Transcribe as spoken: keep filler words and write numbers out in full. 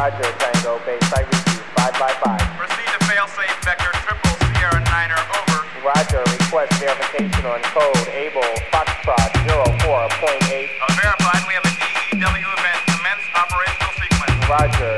Roger, Tango Base, I read you, five by five. Proceed to failsafe vector triple Sierra Niner, over. Roger, request verification on code Able Foxtrot zero four point eight. Uh, verified, we have a D E W event. Commence operational sequence. Roger,